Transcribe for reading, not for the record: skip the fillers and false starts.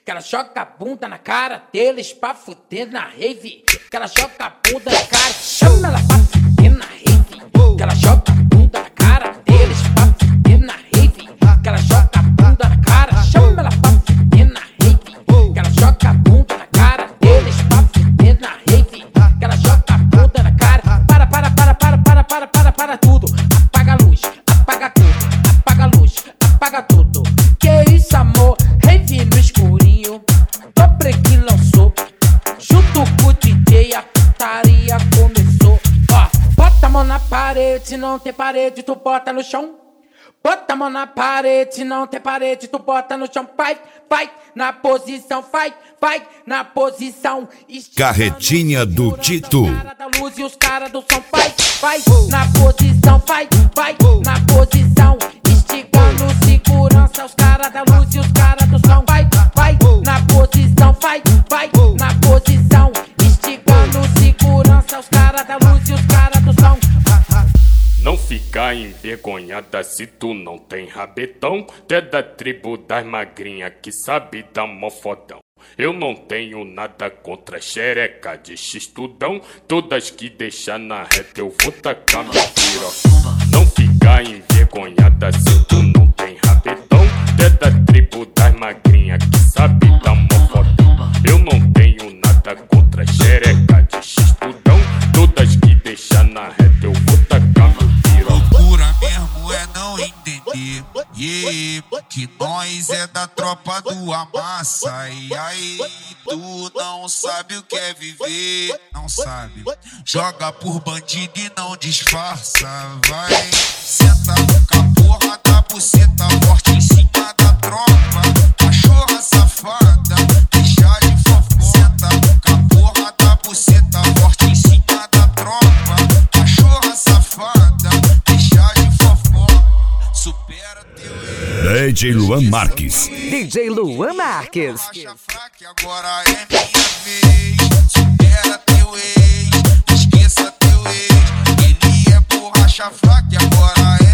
Que ela joga a bunda na cara deles pra fuder na rave. Que ela joga a bunda na cara, chama ela pra fuder na rave. Que ela joga a bunda na cara deles pra fuder na rave. Que ela joga a bunda na cara, chama ela pra fuder na rave. Que ela joga a bunda na cara deles pra fuder na rave. Que ela joga a bunda na cara. Para tudo. Apaga a luz, apaga tudo. Apaga a luz, apaga tudo. Que isso, amor? Rave no escurinho. Dobre que lançou. Junto com o DJ, a putaria começou. Ó, bota a mão na parede, se não tem parede, tu bota no chão. Bota a mão na parede, se não tem parede, tu bota no chão. Vai, vai, na posição, vai, vai, na posição. Carretinha do Tito. Os caras da luz e os caras do som, vai, vai, na posição, vai, vai, na posição. Esticando segurança, os caras da luz e os caras do som, vai, vai, na posição, vai, vai, na posição. Esticando segurança, os caras da luz e os caras do som. Não fica envergonhada se tu não tem rabetão. Tu é da tribo das magrinhas que sabe dar mó fodão. Eu não tenho nada contra xereca de x-tudão. Todas que deixar na reta eu vou tacar meu pirocão. Não fica envergonhada se tu não tem rabetão. Tu é da tribo das magrinhas que sabe dar mó fodão. Eu não tenho nada contra xereca de x-tudão. Todas que deixar na reta eu vou tacar meu pirocão. Loucura mesmo é não entender, yeah, que nós é da tropa do Amassa. E aí, tu não sabe o que é viver, não sabe. Joga por bandido e não disfarça, vai. Senta com a porra da buceta forte em cima da tropa. Cachorra safada, deixa de fofoca. Senta com a porra da buceta forte em cima da tropa. Cachorra safada, deixa de fofoca. Supera teu ex. DJ Luan Marques. DJ Luan Marques. Borracha fraca, agora é minha vez. Supera teu ex, esqueça teu ex. Ele é borracha fraca, agora é